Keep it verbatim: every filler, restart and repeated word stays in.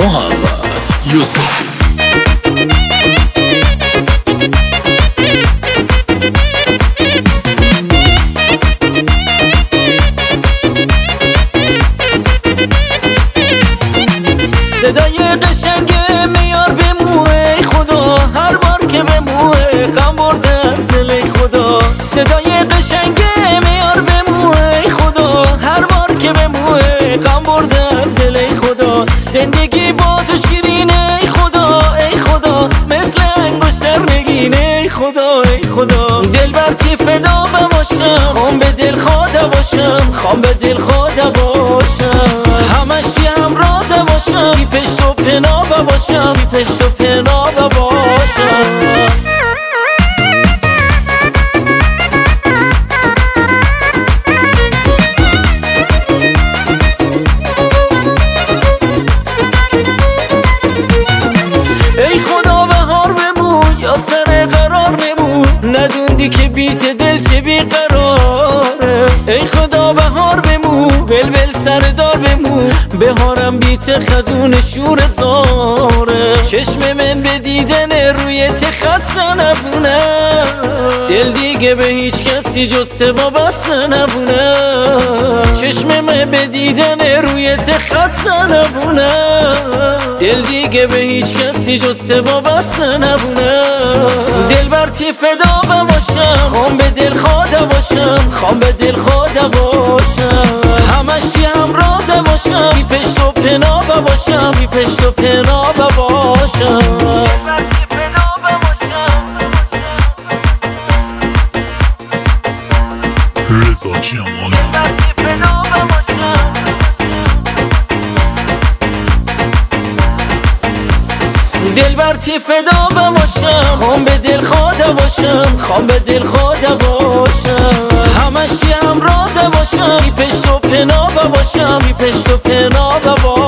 محمد یوسفی. صدای قشنگ میار بمو ای خدا، هر بار که بمو غم برده از دل ای خدا. صدای قشنگ میار بمو ای خدا، هر بار که بمو غم برده از دل ای خدا. زندگی با تو شیرینه ای خدا ای خدا، مثل انگشتر نگینه ای خدا ای خدا. دل برتی فدا باشم، خوام به دل خدا باشم، خوام به دل خدا باشم. همش همراه باشم، بی پشت و پناه باشم، بی پشت و پناه باشم. ای خدا بهار بمون یا سر قرار بمون، ندوندی که بیت دل چه بیقراره. ای خدا بهار بمون، بلبل سردار بمون، بهارم بیت خزون شور زاره. چشم من به دیدن روی تخصه نبونه، دل دیگه به هیچ کسی جز وابسته نبونه. چشم من به دیدن روی تخصه نبونه، دل دیگه به هیچ کسی جز وابسته نبونه. دل برتی فدا باشم، خوام به دل خدا باشم، خوام به دل خدا باشم. همش همراه باشم، بی پشت و پناه باشم، بی پشت و پناه باشم. رضا جمالی. دل برتی فدا باشم، خوام به دل خدا باشم، خوام به دل خدا باشم. همش همراه باشم، بی پشت و پناه باشم، بی پشت و پناه باشم.